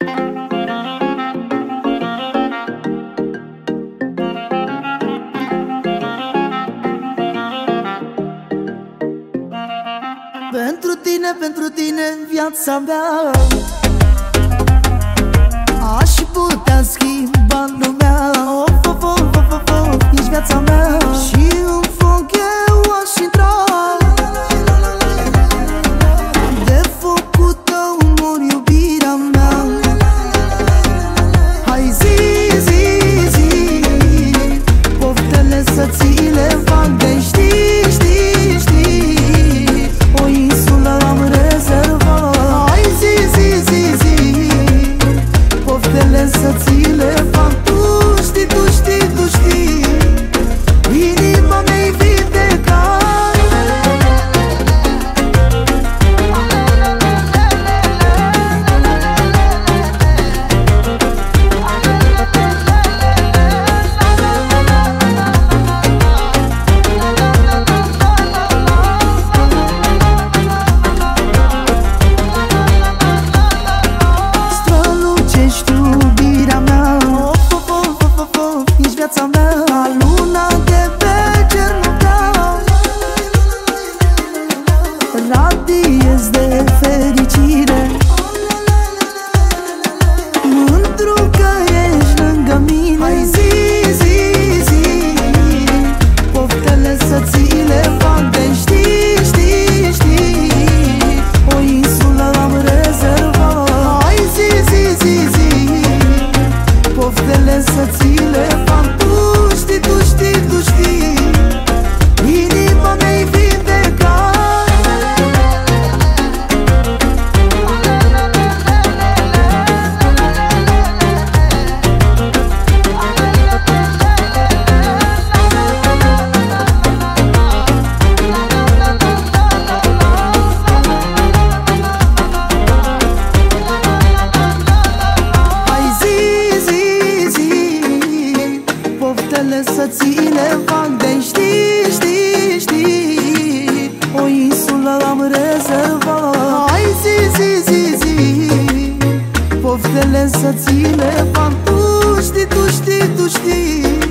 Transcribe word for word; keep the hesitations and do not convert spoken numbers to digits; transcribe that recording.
Pentru tine, pentru tine, viața mea aș putea schimba lumea. Of, of, of, of, of, of, ești viața mea. Și în foc eu aș intra, de focul tău mor iubirea mea. Hai zi, zi, zi, poftele să ți le fac de știi, știi, știi, o insulă am rezervat. Hai zi, zi, zi, zi, poftele să ți le fac. Tu știi, tu știi, tu știi, inima mea-i vindecat. Strălucești iubirea mea. Of, of, of, of, of, of, ești viața mea. Ca luna de pe cer noptea, radiez de fericire, mândru că ești lângă mine. Hai zi, zi, zi, poftele să ți le fac de știi, știi, știi, o insulă am rezervat. Hai zi, zi, zi, zi, poftele să ți le fac. Tu știi, tu știi, tu știi, inima mea-i vindecat. Hai zi, zi, zi, poftele să ți le fac de știi, știi, știi, o insulă am rezervat. Hai zi, zi, zi, zi, poftele să ți le fac. Tu știi, tu știi, tu știi,